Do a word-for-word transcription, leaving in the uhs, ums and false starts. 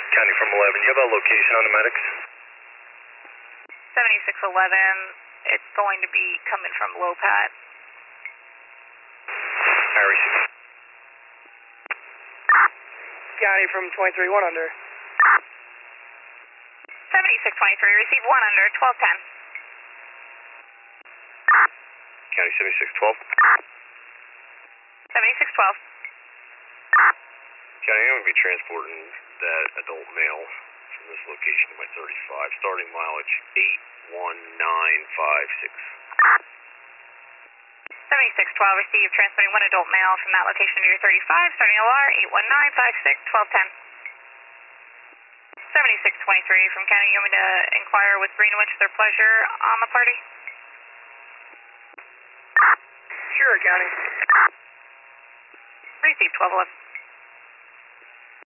County from eleven, you have a location on the medics? seventy-six eleven, it's going to be coming from Lopat. Harry. County from twenty-three one under. seventy-six twenty-three, receive one under, twelve ten. County seventy-six twelve. seventy-six twelve. County, I'm going to be transporting that adult male from this location to my thirty-five, starting mileage eight one nine five six. seventy-six twelve, receive, transmitting one adult male from that location to your thirty-five, starting L R eight one nine five six, twelve ten. seventy-six twenty-three from County, you want me to inquire with Greenwich their pleasure on the party? Sure, County. Receive twelve eleven.